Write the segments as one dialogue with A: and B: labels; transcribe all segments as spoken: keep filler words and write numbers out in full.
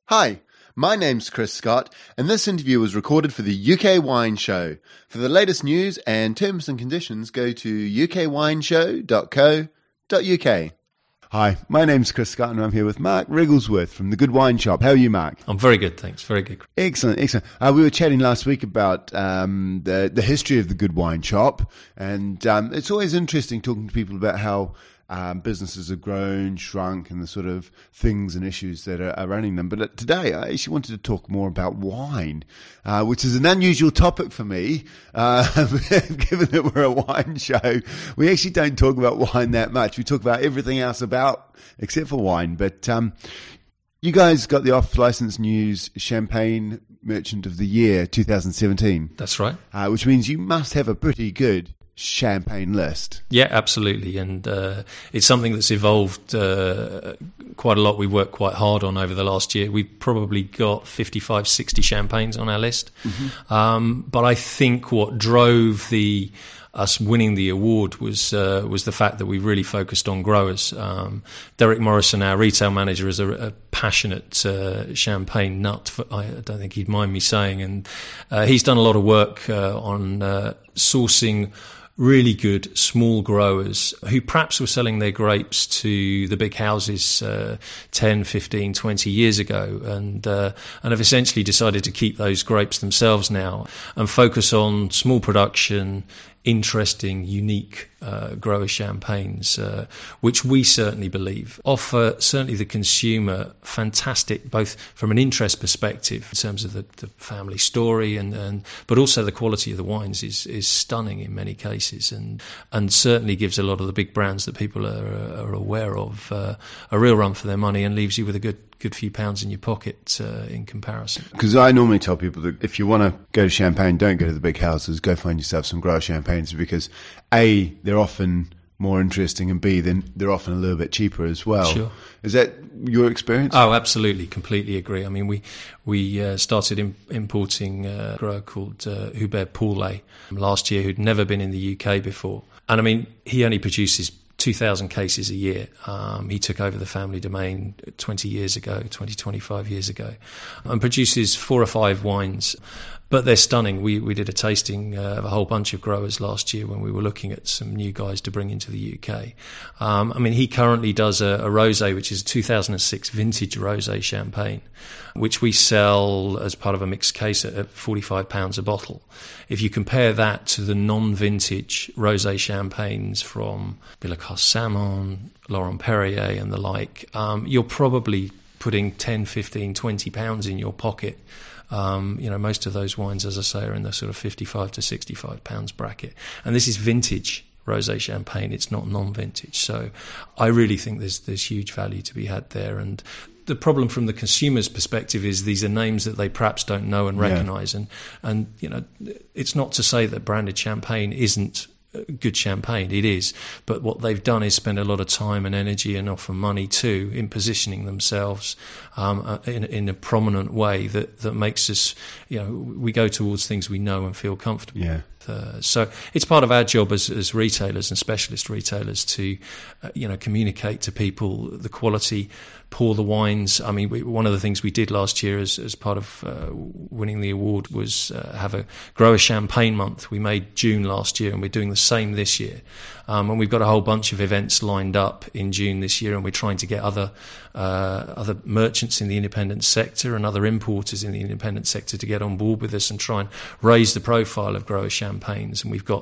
A: Hi, my name's Chris Scott, and this interview was recorded for the U K Wine Show. For the latest news and terms and conditions, go to u k wine show dot co dot u k. Hi, my name's Chris Scott, and I'm here with Mark Wrigglesworth from The Good Wine Shop. How are you, Mark?
B: I'm very good, thanks. Very good.
A: Excellent, excellent. Uh, we were chatting last week about um, the the history of The Good Wine Shop, and um, it's always interesting talking to people about how Um, businesses have grown, shrunk, and the sort of things and issues that are, are running them. But today, I actually wanted to talk more about wine, uh, which is an unusual topic for me, uh, given that we're a wine show. We actually don't talk about wine that much. We talk about everything else about, except for wine. But um, you guys got the Off-Licence News Champagne Merchant of the Year twenty seventeen.
B: That's right.
A: Uh, which means you must have a pretty good champagne list.
B: Yeah, absolutely. And uh, it's something that's evolved uh, quite a lot. We've worked quite hard on over the last year. We've probably got fifty-five, sixty champagnes on our list. Mm-hmm. Um, but I think what drove the us winning the award was uh, was the fact that we really focused on growers. Um, Derek Morrison, our retail manager, is a, a passionate uh, champagne nut, for, I don't think he'd mind me saying. And uh, he's done a lot of work uh, on uh, sourcing really good small growers who perhaps were selling their grapes to the big houses uh, ten, fifteen, twenty years ago, and uh, and have essentially decided to keep those grapes themselves now and focus on small production, interesting, unique uh, grower champagnes, uh, which we certainly believe offer certainly the consumer fantastic, both from an interest perspective in terms of the, the family story, and, and but also the quality of the wines is is stunning in many cases, and and certainly gives a lot of the big brands that people are, are aware of uh, a real run for their money, and leaves you with a good good few pounds in your pocket uh, in comparison.
A: Because I normally tell people that if you want to go to Champagne, don't go to the big houses, go find yourself some grower champagnes, because A, they're often more interesting, and B, then they're often a little bit cheaper as well.
B: Sure.
A: Is that your experience?
B: Oh, absolutely, completely agree. I mean, we we uh, started in, importing a grower called uh, Hubert Paulet last year, who'd never been in the U K before. And I mean, he only produces two thousand cases a year. Um, he took over the family domain twenty years ago, twenty, twenty-five years ago, and produces four or five wines. But they're stunning. We we did a tasting uh, of a whole bunch of growers last year when we were looking at some new guys to bring into the U K. Um, I mean, he currently does a, a rosé, which is a two thousand six vintage rosé champagne, which we sell as part of a mixed case at forty-five pounds a bottle. If you compare that to the non-vintage rosé champagnes from Villacas-Samon, Laurent Perrier and the like, um, you're probably putting ten, fifteen, twenty pounds in your pocket. Um, you know, most of those wines, as I say, are in the sort of fifty-five to sixty-five pounds bracket. And this is vintage rosé champagne. It's not non-vintage. So I really think there's there's huge value to be had there. And the problem from the consumer's perspective is these are names that they perhaps don't know and recognise. Yeah. And, and, you know, it's not to say that branded champagne isn't good champagne. It is. But what they've done is spend a lot of time and energy, and often money too, in positioning themselves um, uh, in, in a prominent way that, that makes us, you know, we go towards things we know and feel comfortable
A: yeah.
B: with. Uh, so it's part of our job as, as retailers and specialist retailers to, uh, you know, communicate to people the quality, pour the wines. I mean, we, one of the things we did last year as, as part of uh, winning the award was uh, have a grower champagne month. We made June last year, and we're doing the same this year. Um, and we've got a whole bunch of events lined up in June this year, and we're trying to get other uh, other merchants in the independent sector and other importers in the independent sector to get on board with us and try and raise the profile of grower champagnes. And we've got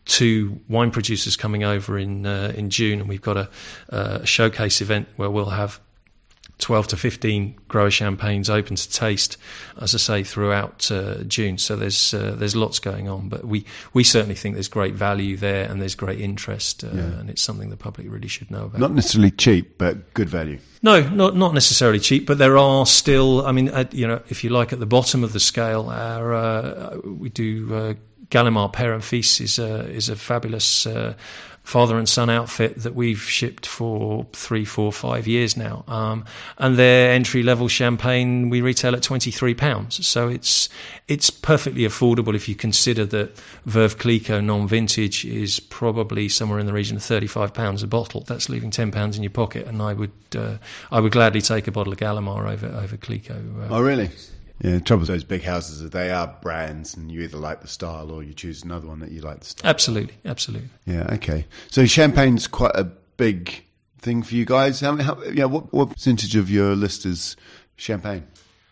B: two wine producers coming over in uh, in June, and we've got a, a showcase event where we'll have twelve to fifteen grower champagnes open to taste, as I say, throughout uh, June. So there's uh, there's lots going on, but we, we certainly think there's great value there, and there's great interest, uh,
A: yeah.
B: and it's something the public really should know about.
A: Not necessarily cheap, but good value.
B: No, not not necessarily cheap, but there are still. I mean, at, you know, if you like, at the bottom of the scale, our uh, we do. Uh, Gallimard Père and Fils is a is a fabulous uh, father and son outfit that we've shipped for three, four, five years now. Um, and their entry-level champagne we retail at twenty-three pounds. So it's it's perfectly affordable if you consider that Veuve Clicquot non-vintage is probably somewhere in the region of thirty-five pounds a bottle. That's leaving ten pounds in your pocket, and I would uh, I would gladly take a bottle of Gallimard over, over Clicquot. Uh,
A: oh, really? Yeah, the trouble with those big houses is they are brands, and you either like the style or you choose another one that you like the style.
B: Absolutely, absolutely.
A: Yeah, okay. So champagne's quite a big thing for you guys. How, how yeah, what, what percentage of your list is champagne?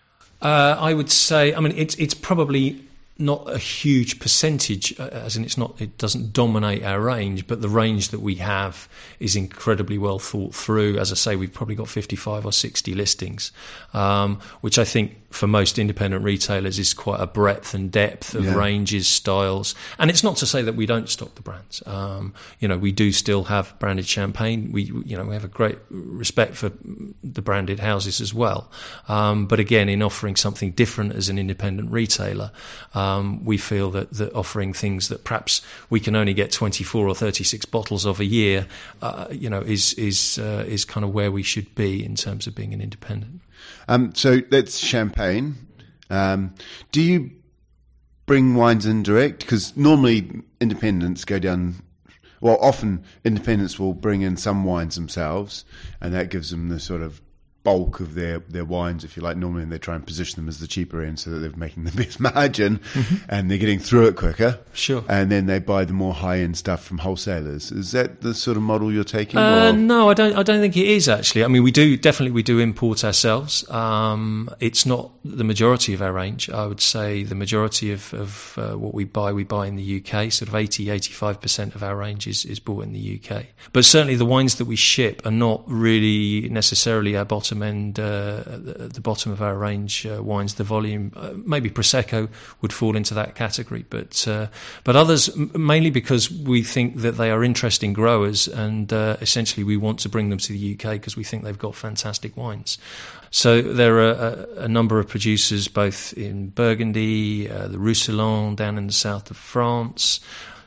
B: Uh, I would say, I mean, it's it's probably not a huge percentage, uh, as in it's not, it doesn't dominate our range, but the range that we have is incredibly well thought through. As I say, we've probably got fifty-five or sixty listings, um, which I think for most independent retailers is quite a breadth and depth of yeah. ranges, styles. And it's not to say that we don't stock the brands. Um, you know, we do still have branded champagne. We, you know, we have a great respect for the branded houses as well. Um, but again, in offering something different as an independent retailer, um, we feel that, that offering things that perhaps we can only get twenty-four or thirty-six bottles of a year, uh, you know, is, is, uh, is kind of where we should be in terms of being an independent.
A: Um, so that's champagne. Um, do you bring wines in direct? Because normally independents go down, well, often independents will bring in some wines themselves, and that gives them the sort of bulk of their, their wines, if you like. Normally they try and position them as the cheaper end so that they're making the best margin, mm-hmm. and they're getting through it quicker.
B: Sure.
A: And then they buy the more high-end stuff from wholesalers. Is that the sort of model you're taking?
B: Uh,
A: or?
B: No, I don't. I don't think it is actually. I mean, we do definitely we do import ourselves. Um, it's not the majority of our range. I would say the majority of, of uh, what we buy, we buy in the U K. Sort of eighty, eighty-five percent of our range is, is bought in the U K. But certainly the wines that we ship are not really necessarily our bottom end, uh, the, the bottom of our range uh, wines. The volume, uh, maybe Prosecco would fall into that category, but uh, but others mainly because we think that they are interesting growers, and uh, essentially we want to bring them to the U K because we think they've got fantastic wines. So there are a, a number of producers both in Burgundy, uh, the Roussillon down in the south of France,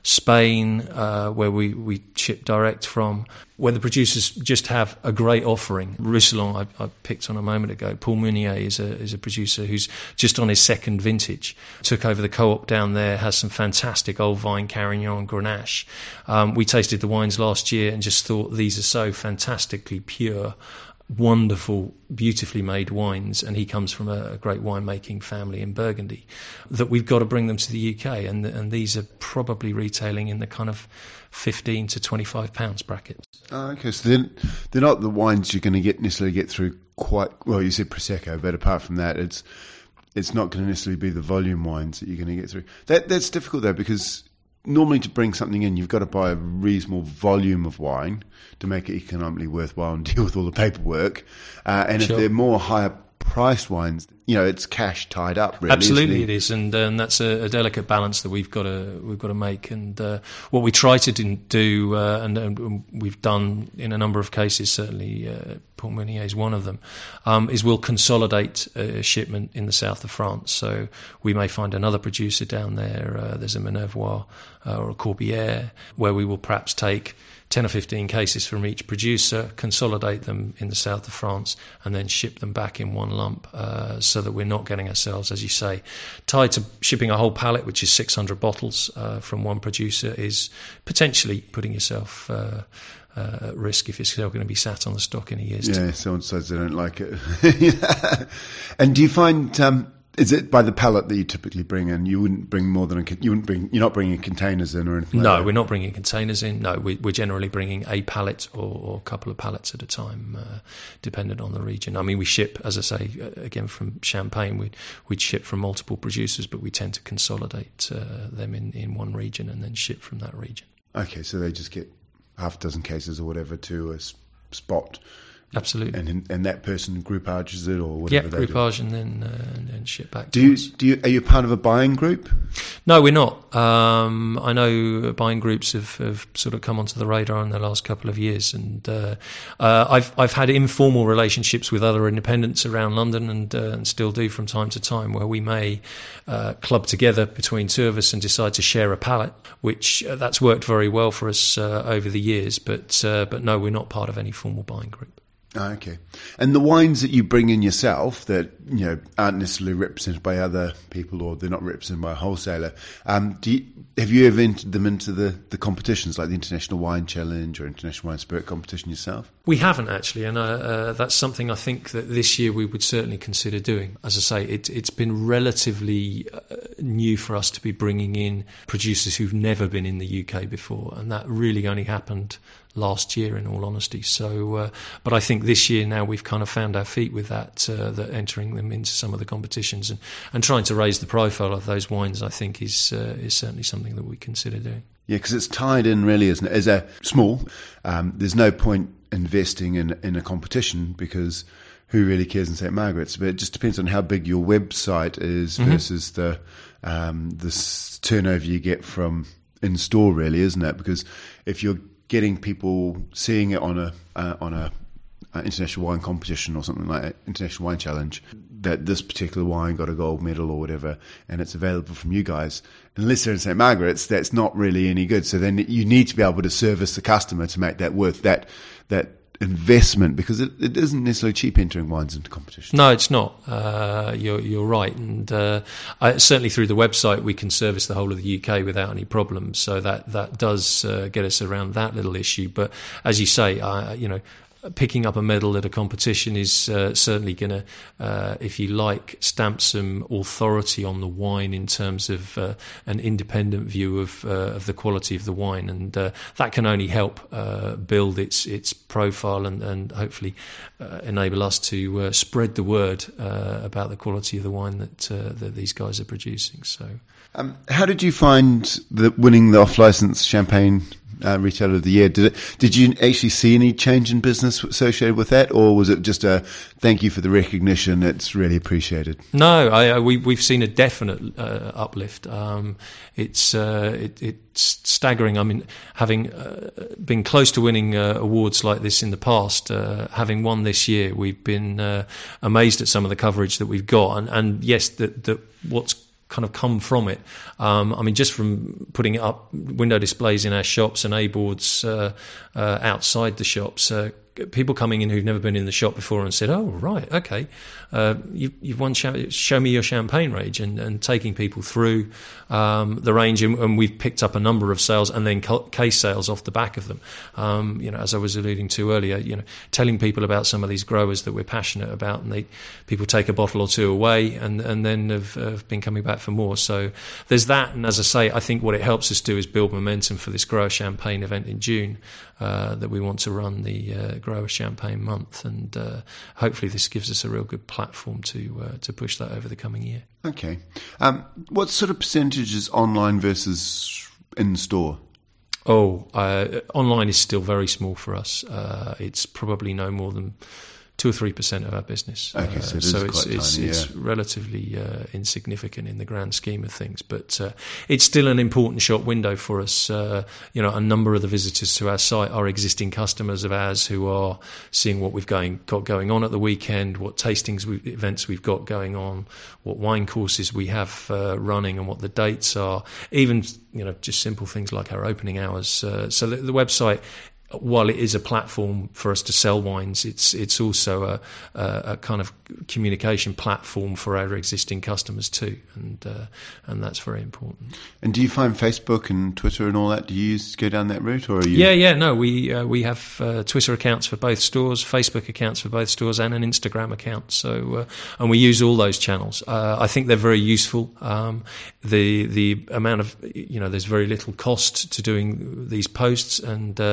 B: Spain, uh, where we, we ship direct from, where the producers just have a great offering. Roussillon, I, I picked on a moment ago. Paul Meunier is a is a producer who's just on his second vintage. Took over the co-op down there, has some fantastic old vine Carignan and Grenache. Um, we tasted the wines last year and just thought these are so fantastically pure, wonderful, beautifully made wines, and he comes from a, a great winemaking family in Burgundy, that we've got to bring them to the U K, and and these are probably retailing in the kind of fifteen to twenty-five pounds bracket.
A: Oh, okay, so they're, they're not the wines you're going to get necessarily get through quite well. You said Prosecco, but apart from that, it's it's not going to necessarily be the volume wines that you're going to get through. That that's difficult though, because normally to bring something in, you've got to buy a reasonable volume of wine to make it economically worthwhile and deal with all the paperwork. Uh, and
B: Sure.
A: if they're more higher priced wines, you know, it's cash tied up. Really,
B: Absolutely,
A: isn't it?
B: it is, and, uh, and that's a, a delicate balance that we've got to we've got to make. And uh, what we try to do, uh, and, and we've done in a number of cases, certainly uh, Paul Meunier is one of them, um, is we'll consolidate a shipment in the south of France. So we may find another producer down there. Uh, there's a Minervois uh, or a Corbière, where we will perhaps take ten or fifteen cases from each producer, consolidate them in the south of France, and then ship them back in one lump, uh, so that we're not getting ourselves, as you say, tied to shipping a whole pallet, which is six hundred bottles uh, from one producer, is potentially putting yourself uh, uh, at risk if it's still going to be sat on the stock in a year's time.
A: Yeah, someone says they don't like it. Yeah. And do you find... Um, Is it by the pallet that you typically bring in? You wouldn't bring more than a. You wouldn't bring. You're not bringing containers in or anything.
B: No,
A: like that?
B: we're not bringing containers in. No, we, we're generally bringing a pallet or, or a couple of pallets at a time, uh, dependent on the region. I mean, we ship, as I say, uh, again from Champagne, we'd we'd ship from multiple producers, but we tend to consolidate uh, them in, in one region and then ship from that region.
A: Okay, so they just get half a dozen cases or whatever to a s- spot.
B: absolutely.
A: And and that person groupages it or whatever.
B: Yeah,
A: they
B: groupage
A: do.
B: and then uh, and then ship back.
A: Do
B: to
A: you
B: us.
A: do you are you part of a buying group?
B: No, we're not. Um, I know buying groups have, have sort of come onto the radar in the last couple of years, and uh, uh, I've I've had informal relationships with other independents around London, and uh, and still do from time to time, where we may uh, club together between two of us and decide to share a pallet, which uh, that's worked very well for us uh, over the years. But uh, but no, we're not part of any formal buying group.
A: Oh, okay. And the wines that you bring in yourself that, you know, aren't necessarily represented by other people or they're not represented by a wholesaler, um, do you, have you ever entered them into the, the competitions like the International Wine Challenge or International Wine Spirit Competition yourself?
B: We haven't actually, and uh, uh, that's something I think that this year we would certainly consider doing. As I say, it, it's been relatively uh, new for us to be bringing in producers who've never been in the U K before, and that really only happened last year, in all honesty. So, uh, but I think this year now we've kind of found our feet with that, uh, that entering them into some of the competitions and, and trying to raise the profile of those wines, I think is uh, is certainly something that we consider doing.
A: Yeah, because it's tied in really, isn't it? As a small, um, there's no point investing in in a competition because who really cares in Saint Margaret's? But it just depends on how big your website is mm-hmm. versus the um, the turnover you get from in store, really, isn't it? Because if you're getting people seeing it on a uh, on a uh, international wine competition or something like that, International Wine Challenge, that this particular wine got a gold medal or whatever, and it's available from you guys. Unless they're in Saint Margaret's, that's not really any good. So then you need to be able to service the customer to make that worth that that investment, because it, it isn't necessarily cheap entering wines into competition.
B: No, it's not. Uh, you're you're right, and uh, I, certainly through the website we can service the whole of the U K without any problems. So that that does uh, get us around that little issue. But as you say, uh, you know, picking up a medal at a competition is uh, certainly going to, uh, if you like, stamp some authority on the wine in terms of uh, an independent view of uh, of the quality of the wine, and uh, that can only help uh, build its its profile and, and hopefully uh, enable us to uh, spread the word uh, about the quality of the wine that uh, that these guys are producing. So,
A: um, how did you find the winning the off-license champagne Uh, retailer of the year? Did it? Did you actually see any change in business associated with that, or was it just a thank you for the recognition? It's really appreciated.
B: No, I, I, we, we've seen a definite uh, uplift. Um, it's uh, it, it's staggering. I mean, having uh, been close to winning uh, awards like this in the past, uh, having won this year, we've been uh, amazed at some of the coverage that we've got, and, and yes, that that what's kind of come from it. Um, I mean, just from putting it up, window displays in our shops and A-boards uh, uh, outside the shops, uh, people coming in who've never been in the shop before and said, oh, right, okay, uh, you, you've won, show me your champagne range, and, and taking people through um, the range, and, and we've picked up a number of sales and then case sales off the back of them. Um, you know, as I was alluding to earlier, you know, telling people about some of these growers that we're passionate about, and they people take a bottle or two away and, and then have, have been coming back for more. So there's that, and as I say, I think what it helps us do is build momentum for this Grower Champagne event in June uh, that we want to run the uh, Grower Champagne Month, and uh, hopefully this gives us a real good platform to uh, to push that over the coming year.
A: Okay. Um, what sort of percentage is online versus in store?
B: Oh, uh, online is still very small for us. Uh, it's probably no more than two or three percent of our business.
A: Okay, so, it
B: uh,
A: is
B: so
A: quite
B: it's
A: tiny,
B: it's,
A: yeah.
B: it's relatively uh, insignificant in the grand scheme of things, but uh, it's still an important shop window for us. Uh, you know, a number of the visitors to our site are existing customers of ours who are seeing what we've going, got going on at the weekend, what tastings we, events we've got going on, what wine courses we have uh, running, and what the dates are. Even, you know, just simple things like our opening hours. Uh, so the, the website, while it is a platform for us to sell wines, it's it's also a, a, a kind of communication platform for our existing customers too, and uh, and that's very important.
A: And do you find Facebook and Twitter and all that? Do you use, go down that route, or are you?
B: Yeah, yeah, no, we uh, we have uh, Twitter accounts for both stores, Facebook accounts for both stores, and an Instagram account. So uh, and we use all those channels. Uh, I think they're very useful. Um, the the amount of, you know, there's very little cost to doing these posts, and uh,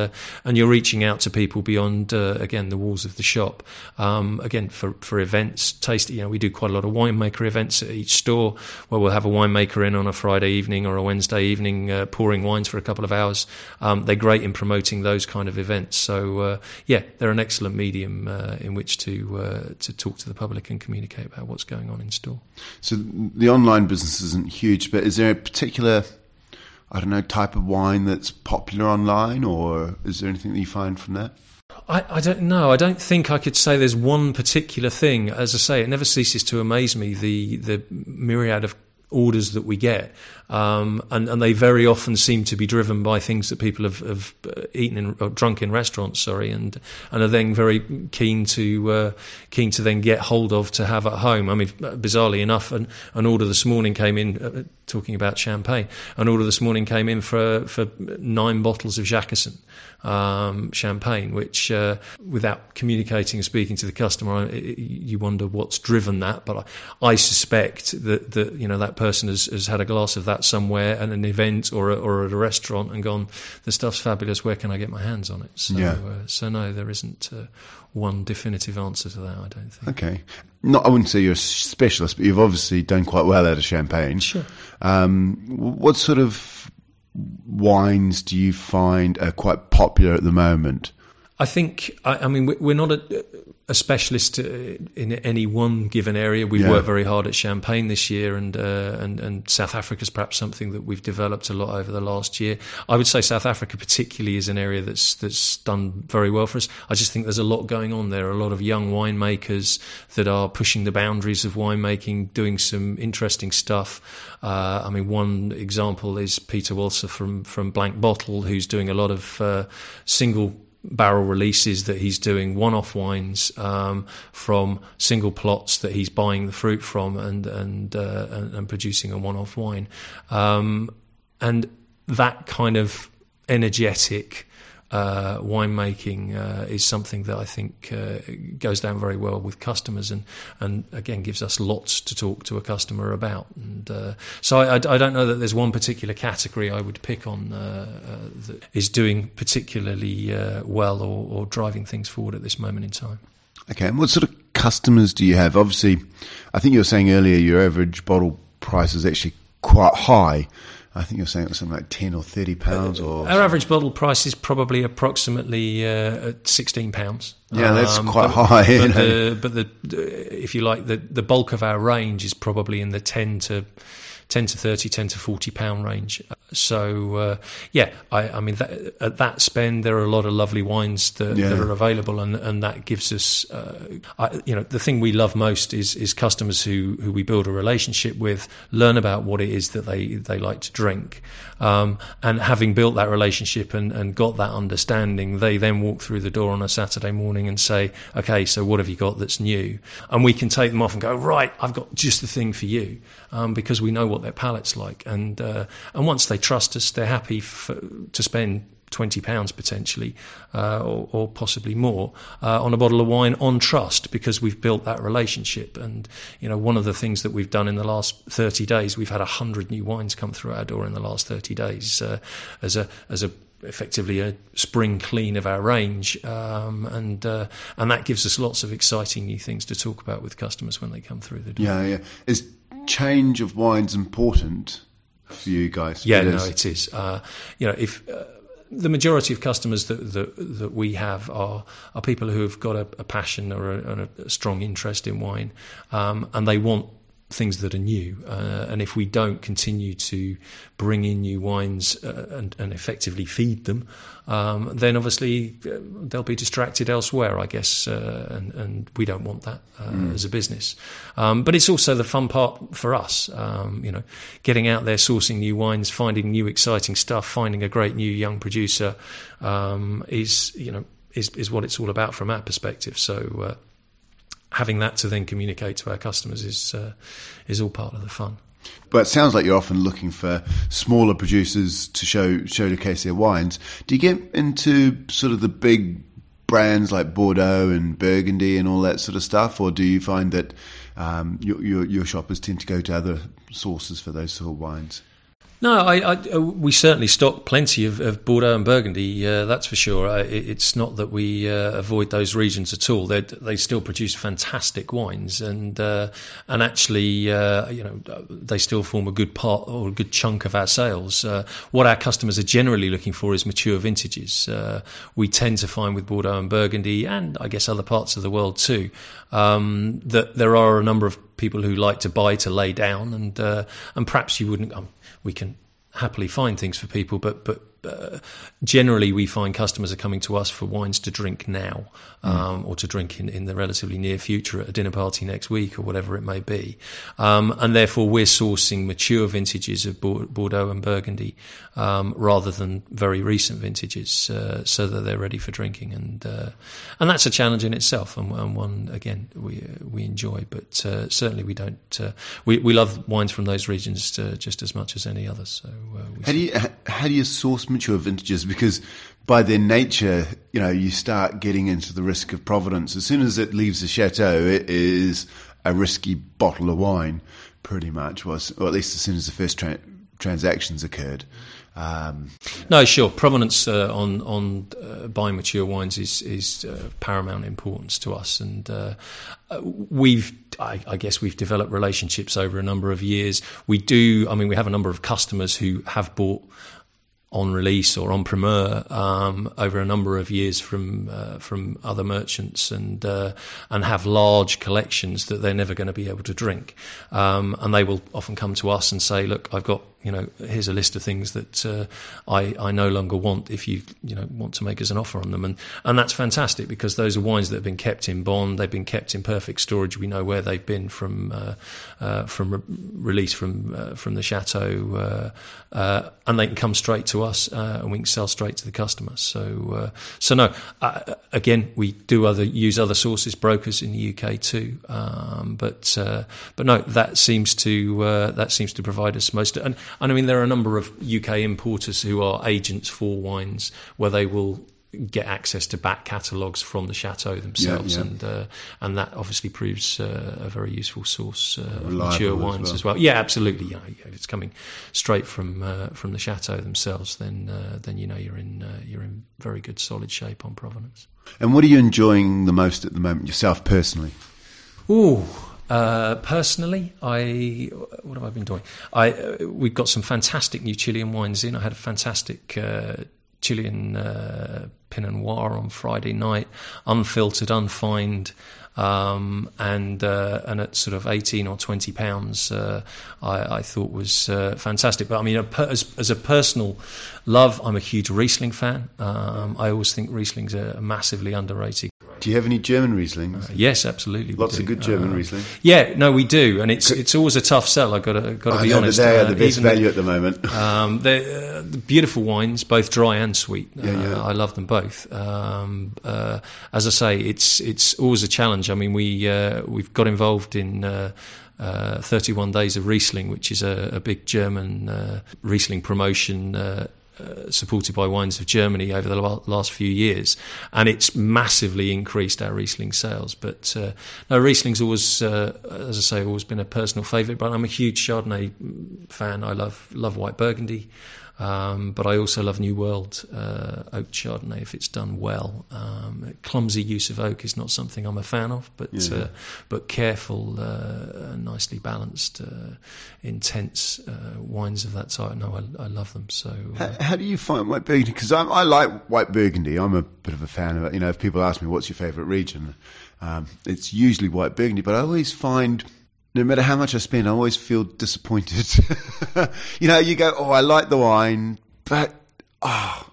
B: and you're reaching out to people beyond uh, again the walls of the shop. Um, again, for for events, taste. You know, we do quite a lot of winemaker events at each store where we'll have a winemaker in on a Friday evening or a Wednesday evening uh, pouring wines for a couple of hours. Um, they're great in promoting those kind of events. So uh, yeah, they're an excellent medium uh, in which to uh, to talk to the public and communicate about what's going on in store.
A: So the online business isn't huge, but is there a particular, I don't know, type of wine that's popular online, or is there anything that you find from that?
B: I, I don't know. I don't think I could say there's one particular thing. As I say, it never ceases to amaze me, the the myriad of orders that we get, um, and, and they very often seem to be driven by things that people have, have eaten in, or drunk in restaurants. Sorry, and and are then very keen to uh, keen to then get hold of to have at home. I mean, bizarrely enough, an, an order this morning came in. Uh, talking about champagne, an order this morning came in for for nine bottles of Jacquessen um, champagne, which uh, without communicating and speaking to the customer, you wonder what's driven that. But I, I suspect that, that you know that person has, has had a glass of that somewhere at an event or a, or at a restaurant and gone, the stuff's fabulous, where can I get my hands on it? So,
A: yeah.
B: uh, so no, there isn't uh, one definitive answer to that, I don't think.
A: Okay. Not, I wouldn't say you're a specialist, but you've obviously done quite well out of champagne.
B: Sure. Um,
A: what sort of wines do you find are quite popular at the moment?
B: I think, I, I mean, we're not a, a specialist in any one given area. We've
A: yeah.
B: worked very hard at champagne this year, and, uh, and and South Africa's perhaps something that we've developed a lot over the last year. I would say South Africa particularly is an area that's that's done very well for us. I just think there's a lot going on there, a lot of young winemakers that are pushing the boundaries of winemaking, doing some interesting stuff. Uh, I mean, one example is Peter Walser from, from Blank Bottle, who's doing a lot of uh, single barrel releases, that he's doing one-off wines um, from single plots that he's buying the fruit from and and uh, and, and producing a one-off wine, um, and that kind of energetic uh, winemaking uh, is something that I think uh, goes down very well with customers, and, and again gives us lots to talk to a customer about. And uh, so I, I don't know that there's one particular category I would pick on uh, uh, that is doing particularly uh, well or, or driving things forward at this moment in time.
A: Okay, and what sort of customers do you have? Obviously, I think you were saying earlier your average bottle price is actually quite high. I think you're saying it was something like ten or thirty pounds. Or
B: our average bottle price is probably approximately uh, at sixteen pounds.
A: Yeah, that's
B: um,
A: quite
B: but,
A: high.
B: But,
A: you know?
B: the, but the, if you like, the the bulk of our range is probably in the ten to ten to thirty, ten to forty pound range. So uh, yeah, I, I mean that, at that spend, there are a lot of lovely wines that,
A: yeah.
B: that are available, and, and that gives us, uh, I, you know, the thing we love most is is customers who, who we build a relationship with, learn about what it is that they, they like to drink, um, and having built that relationship and, and got that understanding, they then walk through the door on a Saturday morning and say, okay, so what have you got that's new? And we can take them off and go, right, I've got just the thing for you, um, because we know what their palate's like, and uh, and once they trust us, they're happy for, to spend twenty pounds potentially, uh, or, or possibly more, uh, on a bottle of wine on trust, because we've built that relationship. And you know, one of the things that we've done in the last thirty days, we've had a hundred new wines come through our door in the last thirty days, uh, as a as a effectively a spring clean of our range, um, and uh, and that gives us lots of exciting new things to talk about with customers when they come through the door.
A: Yeah, yeah. Is change of wines important for you guys?
B: Yeah,
A: it
B: no,
A: is.
B: it is. Uh, you know, if uh, the majority of customers that, that that we have are are people who have got a, a passion or a, a strong interest in wine, um, and they want things that are new, uh, and if we don't continue to bring in new wines uh, and, and effectively feed them, um, then obviously uh, they'll be distracted elsewhere, I guess, uh, and, and we don't want that uh, mm. as a business. Um, but it's also the fun part for us, um, you know, getting out there, sourcing new wines, finding new exciting stuff, finding a great new young producer um, is, you know, is, is what it's all about from our perspective. So. Uh, Having that to then communicate to our customers is uh, is all part of the fun.
A: But it sounds like you're often looking for smaller producers to show showcase their wines. Do you get into sort of the big brands like Bordeaux and Burgundy and all that sort of stuff, or do you find that um, your, your your shoppers tend to go to other sources for those sort of wines?
B: No, I, I, we certainly stock plenty of, of Bordeaux and Burgundy. Uh, that's for sure. Uh, it, it's not that we uh, avoid those regions at all. They they still produce fantastic wines, and uh, and actually, uh, you know, they still form a good part or a good chunk of our sales. Uh, what our customers are generally looking for is mature vintages. Uh, we tend to find with Bordeaux and Burgundy, and I guess other parts of the world too, um, that there are a number of people who like to buy to lay down, and uh, and perhaps you wouldn't. Um, we can happily find things for people, but but uh, generally we find customers are coming to us for wines to drink now, um, mm. or to drink in, in the relatively near future at a dinner party next week or whatever it may be, um, and therefore we're sourcing mature vintages of Bordeaux and Burgundy um, rather than very recent vintages, uh, so that they're ready for drinking, and uh, and that's a challenge in itself, and, and one again we uh, we enjoy, but uh, certainly we don't uh, we we love wines from those regions uh, just as much as any others. So uh, we
A: how do you how do you source mature vintages? Because by their nature, you know, you start getting into the risk of provenance. As soon as it leaves the chateau, it is a risky bottle of wine, pretty much, was, or at least as soon as the first tra- transactions occurred. Um,
B: no, sure. Provenance uh, on on uh, buying mature wines is is uh, paramount importance to us, and uh, we've, I, I guess, we've developed relationships over a number of years. We do. I mean, we have a number of customers who have bought on release or on primeur um, over a number of years from uh, from other merchants, and uh, and have large collections that they're never going to be able to drink, um, and they will often come to us and say, "Look, I've got, you know, here's a list of things that uh, I I no longer want. If you you know want to make us an offer on them," and and that's fantastic, because those are wines that have been kept in bond, they've been kept in perfect storage. We know where they've been from uh, uh, from re- release from uh, from the chateau, uh, uh, and they can come straight to us, uh, and we can sell straight to the customer. So uh, so no, uh, again, we do other use other sources, brokers in the U K too, um, but uh, but no, that seems to uh, that seems to provide us most. And, And I mean, there are a number of U K importers who are agents for wines, where they will get access to back catalogues from the chateau themselves,
A: yeah, yeah.
B: and uh, and that obviously proves uh, a very useful source uh, of
A: Reliable
B: mature wines
A: as well.
B: as well. Yeah, absolutely. You know, if it's coming straight from uh, from the chateau themselves, then uh, then you know you're in uh, you're in very good solid shape on provenance.
A: And what are you enjoying the most at the moment yourself personally?
B: Ooh. Uh, personally, I what have I been doing? I uh, we've got some fantastic new Chilean wines in. I had a fantastic uh, Chilean uh, Pinot Noir on Friday night, unfiltered, unfined, um, and uh, and at sort of eighteen or twenty pounds, uh, I, I thought was uh, fantastic. But I mean, a per, as, as a personal love, I'm a huge Riesling fan. Um, I always think Riesling's a massively underrated.
A: Do you have any German Rieslings?
B: Uh, yes, absolutely.
A: Lots of good German uh, Riesling.
B: Yeah, no, we do, and it's it's always a tough sell. I've got to got to
A: I
B: be
A: know,
B: honest.
A: But they are
B: uh,
A: the best value
B: the,
A: at the moment.
B: um, they're uh, the beautiful wines, both dry and sweet.
A: Yeah,
B: uh,
A: yeah.
B: I love them both. Um, uh, as I say, it's it's always a challenge. I mean, we uh, we've got involved in. Uh, Uh, thirty-one Days of Riesling, which is a, a big German uh, Riesling promotion uh, uh, supported by Wines of Germany over the last few years, and it's massively increased our Riesling sales. But uh, no, Riesling's always, uh, as I say, always been a personal favourite. But I'm a huge Chardonnay fan. I love love White Burgundy. Um, but I also love New World uh, oak Chardonnay if it's done well. Um, clumsy use of oak is not something I'm a fan of, but
A: yeah.
B: uh, but careful, uh, nicely balanced, uh, intense uh, wines of that type. No, I, I love them. So, uh,
A: how, how do you find White Burgundy? Because I, I like White Burgundy. I'm a bit of a fan of it. You know, if people ask me what's your favourite region, um, it's usually White Burgundy. But I always find, no matter how much I spend, I always feel disappointed. You know, you go, oh, I like the wine, but, oh.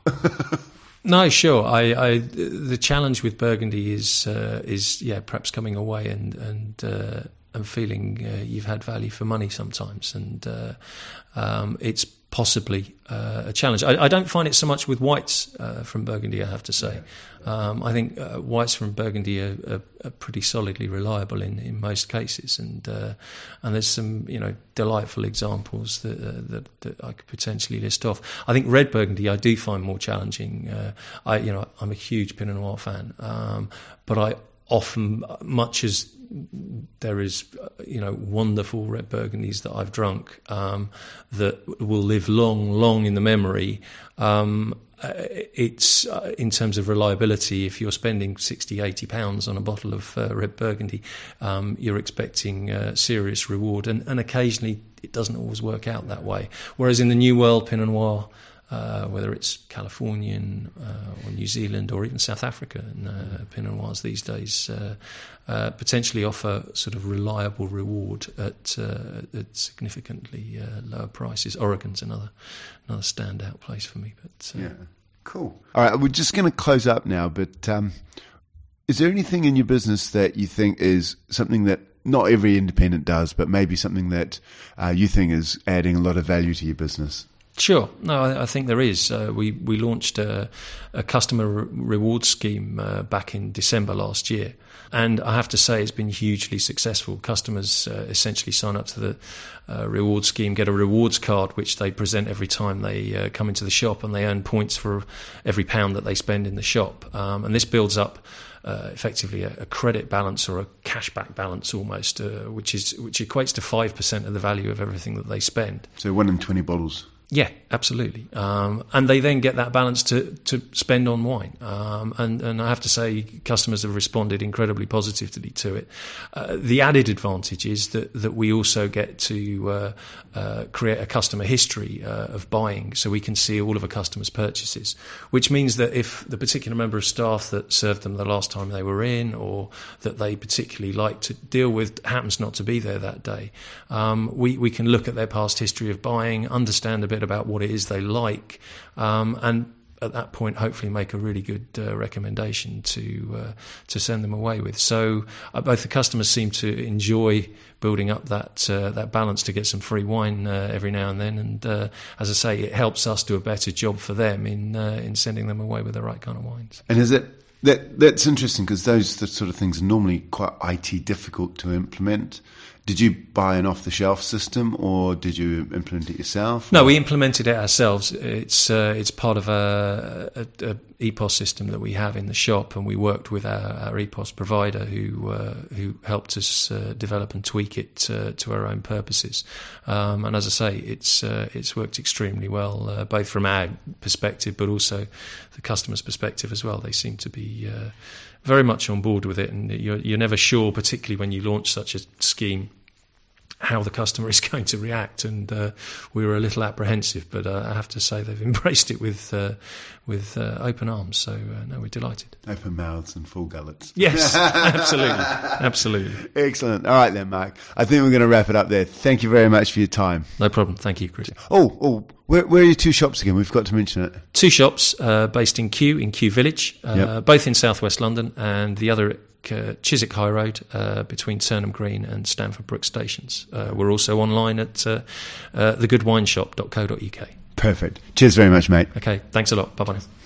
B: No, sure. I, I the challenge with Burgundy is uh, is yeah, perhaps coming away and and uh, and feeling uh, you've had value for money sometimes, and uh, um, it's possibly uh, a challenge. I, I don't find it so much with whites uh, from Burgundy, I have to say. Um, I think uh, whites from Burgundy are, are, are pretty solidly reliable in, in most cases, and uh, and there's some you know delightful examples that, uh, that that I could potentially list off. I think red Burgundy I do find more challenging. Uh, I you know I'm a huge Pinot Noir fan, um, but I often, much as there is, you know, wonderful red burgundies that I've drunk um, that will live long, long in the memory. Um, it's uh, in terms of reliability. If you're spending sixty, eighty pounds on a bottle of uh, red burgundy, um, you're expecting uh, serious reward, and, and occasionally it doesn't always work out that way. Whereas in the New World Pinot Noir, Uh, whether it's Californian uh, or New Zealand or even South African uh, Pinot Noirs these days, uh, uh, potentially offer sort of reliable reward at, uh, at significantly uh, lower prices. Oregon's another another standout place for me. But uh,
A: yeah, cool. All right, we're just going to close up now. But um, is there anything in your business that you think is something that not every independent does, but maybe something that uh, you think is adding a lot of value to your business?
B: Sure. No, I, I think there is. Uh, we, we launched a, a customer re- reward scheme uh, back in December last year. And I have to say it's been hugely successful. Customers uh, essentially sign up to the uh, reward scheme, get a rewards card, which they present every time they uh, come into the shop, and they earn points for every pound that they spend in the shop. Um, and this builds up Uh, effectively a, a credit balance or a cashback balance almost, uh, which is which equates to five percent of the value of everything that they spend.
A: So one in twenty bottles.
B: Yeah, absolutely. Um, and they then get that balance to, to spend on wine. Um, and, and I have to say, customers have responded incredibly positively to it. Uh, the added advantage is that, that we also get to uh, uh, create a customer history uh, of buying, so we can see all of a customer's purchases, which means that if the particular member of staff that served them the last time they were in, or that they particularly like to deal with, happens not to be there that day, um, we, we can look at their past history of buying, understand a bit about what it is they like, um, and at that point hopefully make a really good uh, recommendation to uh, to send them away with. So uh, both the customers seem to enjoy building up that uh, that balance to get some free wine uh, every now and then, and uh, as I say, it helps us do a better job for them in uh, in sending them away with the right kind of wines.
A: And is it that that's interesting, because those the sort of things are normally quite I T difficult to implement. Did you buy an off-the-shelf system, or did you implement it yourself?
B: No, we implemented it ourselves. It's uh, it's part of a, a, a E P O S system that we have in the shop, and we worked with our, our E P O S provider who uh, who helped us uh, develop and tweak it uh, to our own purposes. Um, and as I say, it's uh, it's worked extremely well, uh, both from our perspective, but also the customer's perspective as well. They seem to be uh, very much on board with it, and you're, you're never sure, particularly when you launch such a scheme, how the customer is going to react, and uh, we were a little apprehensive, but uh, I have to say they've embraced it with uh, with uh, open arms. So uh, no, we're delighted.
A: Open mouths and full gullets.
B: Yes, absolutely, absolutely.
A: Excellent. All right then, Mark. I think we're going to wrap it up there. Thank you very much for your time.
B: No problem. Thank you, Chris.
A: Oh, oh, where, where are your two shops again? We've got to mention it.
B: Two shops uh, based in Kew, in Kew Village, uh, yep. both in southwest London, and the other Uh, Chiswick High Road uh, between Turnham Green and Stamford Brook stations. Uh, we're also online at uh, uh, the good wine shop dot co dot U K.
A: Perfect. Cheers very much, mate.
B: Okay, thanks a lot. Bye-bye.